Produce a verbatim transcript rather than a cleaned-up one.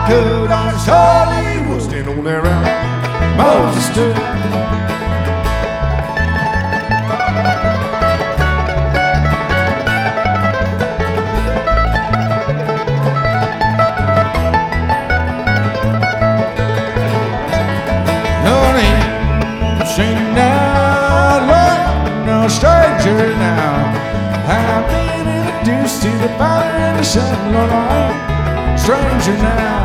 could, I surely would. Stand on there round Moses stood. Sing now, Lord, no stranger now. I've been introduced to the Father and the Son, Lord, I'm stranger now.